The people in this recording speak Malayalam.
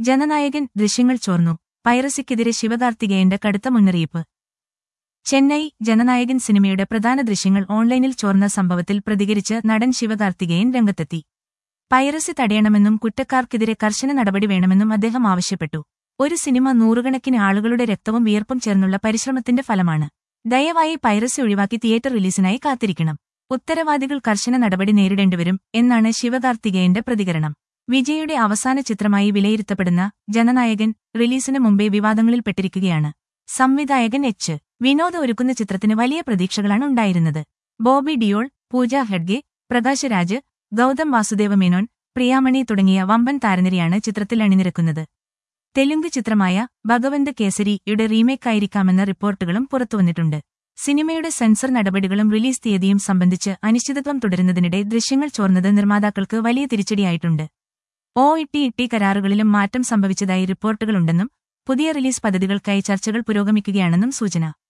ജനനായകൻ ദൃശ്യങ്ങൾ ചോർന്നു. പൈറസിക്കെതിരെ ശിവകാർത്തികേയന്റെ കടുത്ത മുന്നറിയിപ്പ്. ചെന്നൈ ജനനായകൻ സിനിമയുടെ പ്രധാന ദൃശ്യങ്ങൾ ഓൺലൈനിൽ ചോർന്ന സംഭവത്തിൽ പ്രതികരിച്ച് നടൻ ശിവകാർത്തികേയൻ രംഗത്തെത്തി. പൈറസി തടയണമെന്നും കുറ്റക്കാർക്കെതിരെ കർശന നടപടി വേണമെന്നും അദ്ദേഹം ആവശ്യപ്പെട്ടു. ഒരു സിനിമ നൂറുകണക്കിന് ആളുകളുടെ രക്തവും വിയർപ്പും ചേർന്നുള്ള പരിശ്രമത്തിന്റെ ഫലമാണ്. ദയവായി പൈറസി ഒഴിവാക്കി തിയേറ്റർ റിലീസിനായി കാത്തിരിക്കണം. ഉത്തരവാദികൾ കർശന നടപടി നേരിടേണ്ടിവരും എന്നാണ് ശിവകാർത്തികേയന്റെ പ്രതികരണം. വിജയുടെ അവസാന ചിത്രമായി വിലയിരുത്തപ്പെടുന്ന ജനനായകൻ റിലീസിന് മുമ്പേ വിവാദങ്ങളിൽപ്പെട്ടിരിക്കുകയാണ്. സംവിധായകൻ എച്ച്. വിനോദ് ഒരുക്കുന്ന ചിത്രത്തിന് വലിയ പ്രതീക്ഷകളാണ് ഉണ്ടായിരുന്നത്. ബോബി ഡിയോൾ, പൂജ ഹെഗ്ഡെ, പ്രകാശ് രാജ്, ഗൗതം വാസുദേവ മേനോൻ, പ്രിയാമണി തുടങ്ങിയ വമ്പൻ താരനിരയാണ് ചിത്രത്തിൽ അണിനിരക്കുന്നത്. തെലുങ്ക് ചിത്രമായ ഭഗവന്ത് കേസരിയുടെ റീമേക്കായിരിക്കാമെന്ന റിപ്പോർട്ടുകളും പുറത്തുവന്നിട്ടുണ്ട്. സിനിമയുടെ സെൻസർ നടപടികളും റിലീസ് തീയതിയും സംബന്ധിച്ച് അനിശ്ചിതത്വം തുടരുന്നതിനിടെ ദൃശ്യങ്ങൾ ചോർന്നത് നിർമ്മാതാക്കൾക്ക് വലിയ തിരിച്ചടിയായിട്ടുണ്ട്. OTT കരാറുകളിലും മാറ്റം സംഭവിച്ചതായി റിപ്പോർട്ടുകളുണ്ടെന്നും പുതിയ റിലീസ് പദ്ധതികൾക്കായി ചർച്ചകൾ പുരോഗമിക്കുകയാണെന്നും സൂചന.